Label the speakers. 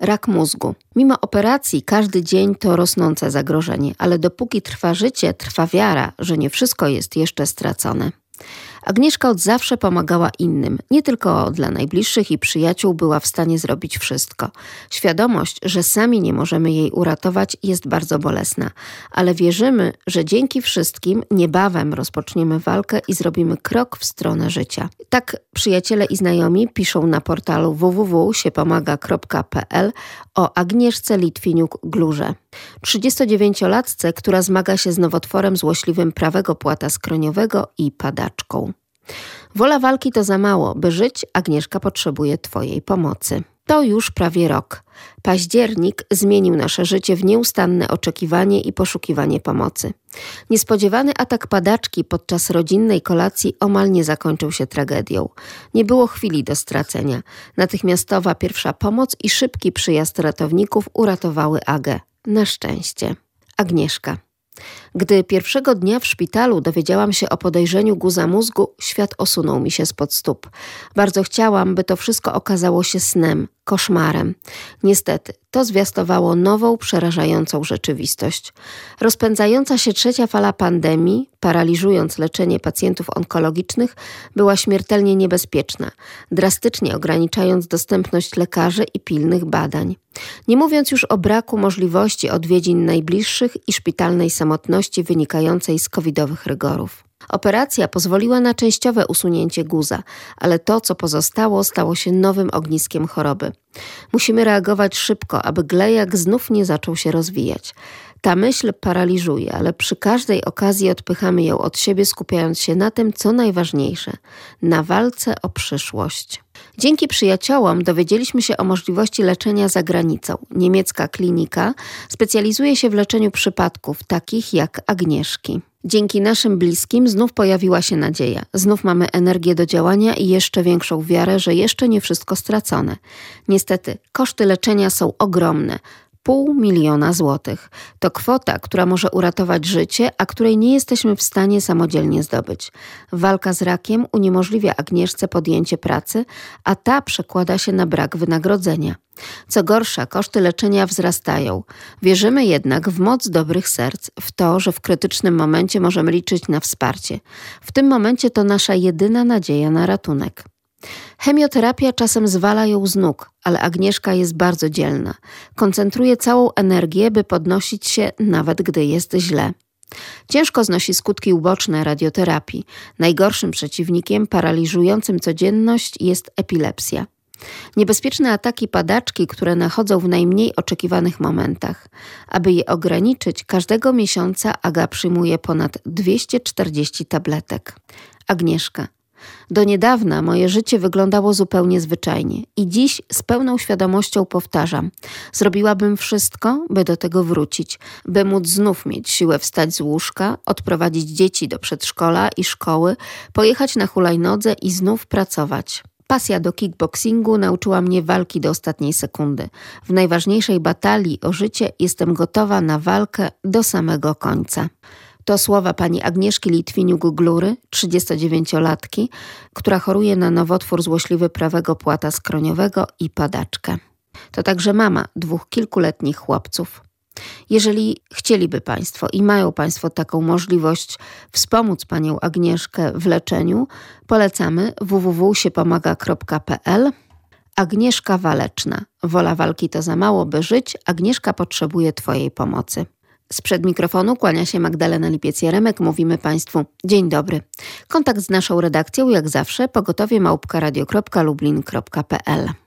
Speaker 1: rak mózgu. Mimo operacji każdy dzień to rosnące zagrożenie, ale dopóki trwa życie, trwa wiara, że nie wszystko jest jeszcze stracone. Agnieszka od zawsze pomagała innym, nie tylko dla najbliższych i przyjaciół była w stanie zrobić wszystko. Świadomość, że sami nie możemy jej uratować, jest bardzo bolesna, ale wierzymy, że dzięki wszystkim niebawem rozpoczniemy walkę i zrobimy krok w stronę życia. Tak przyjaciele i znajomi piszą na portalu www.siepomaga.pl o Agnieszce Litwiniuk-Glurze. 39-latce, która zmaga się z nowotworem złośliwym prawego płata skroniowego i padaczką. Wola walki to za mało, by żyć, Agnieszka potrzebuje Twojej pomocy. To już prawie rok. Październik zmienił nasze życie w nieustanne oczekiwanie i poszukiwanie pomocy. Niespodziewany atak padaczki podczas rodzinnej kolacji omal nie zakończył się tragedią. Nie było chwili do stracenia. Natychmiastowa pierwsza pomoc i szybki przyjazd ratowników uratowały Agę. Na szczęście. Agnieszka. Gdy pierwszego dnia w szpitalu dowiedziałam się o podejrzeniu guza mózgu, świat osunął mi się spod stóp. Bardzo chciałam, by to wszystko okazało się snem, koszmarem. Niestety, to zwiastowało nową, przerażającą rzeczywistość. Rozpędzająca się trzecia fala pandemii, paraliżując leczenie pacjentów onkologicznych, była śmiertelnie niebezpieczna, drastycznie ograniczając dostępność lekarzy i pilnych badań. Nie mówiąc już o braku możliwości odwiedzin najbliższych i szpitalnej samotności wynikającej z covidowych rygorów. Operacja pozwoliła na częściowe usunięcie guza, ale to, co pozostało, stało się nowym ogniskiem choroby. Musimy reagować szybko, aby glejak znów nie zaczął się rozwijać. Ta myśl paraliżuje, ale przy każdej okazji odpychamy ją od siebie, skupiając się na tym, co najważniejsze – na walce o przyszłość. Dzięki przyjaciołom dowiedzieliśmy się o możliwości leczenia za granicą. Niemiecka klinika specjalizuje się w leczeniu przypadków takich jak Agnieszki. Dzięki naszym bliskim znów pojawiła się nadzieja. Znów mamy energię do działania i jeszcze większą wiarę, że jeszcze nie wszystko stracone. Niestety, koszty leczenia są ogromne. 500 000 złotych. To kwota, która może uratować życie, a której nie jesteśmy w stanie samodzielnie zdobyć. Walka z rakiem uniemożliwia Agnieszce podjęcie pracy, a ta przekłada się na brak wynagrodzenia. Co gorsza, koszty leczenia wzrastają. Wierzymy jednak w moc dobrych serc, w to, że w krytycznym momencie możemy liczyć na wsparcie. W tym momencie to nasza jedyna nadzieja na ratunek. Chemioterapia czasem zwala ją z nóg, ale Agnieszka jest bardzo dzielna. Koncentruje całą energię, by podnosić się, nawet gdy jest źle. Ciężko znosi skutki uboczne radioterapii. Najgorszym przeciwnikiem paraliżującym codzienność jest epilepsja. Niebezpieczne ataki padaczki, które nachodzą w najmniej oczekiwanych momentach. Aby je ograniczyć, każdego miesiąca Aga przyjmuje ponad 240 tabletek. Agnieszka. Do niedawna moje życie wyglądało zupełnie zwyczajnie i dziś z pełną świadomością powtarzam. Zrobiłabym wszystko, by do tego wrócić, by móc znów mieć siłę wstać z łóżka, odprowadzić dzieci do przedszkola i szkoły, pojechać na hulajnodze i znów pracować. Pasja do kickboxingu nauczyła mnie walki do ostatniej sekundy. W najważniejszej batalii o życie jestem gotowa na walkę do samego końca. To słowa pani Agnieszki Litwiniuk-Glury, 39-latki, która choruje na nowotwór złośliwy prawego płata skroniowego i padaczkę. To także mama 2 kilkuletnich chłopców. Jeżeli chcieliby Państwo i mają Państwo taką możliwość wspomóc panią Agnieszkę w leczeniu, polecamy www.siepomaga.pl. Agnieszka Waleczna. Wola walki to za mało, by żyć. Agnieszka potrzebuje Twojej pomocy. Sprzed mikrofonu kłania się Magdalena Lipiec-Jaremek. Mówimy Państwu dzień dobry. Kontakt z naszą redakcją jak zawsze pogotowie@radio.lublin.pl.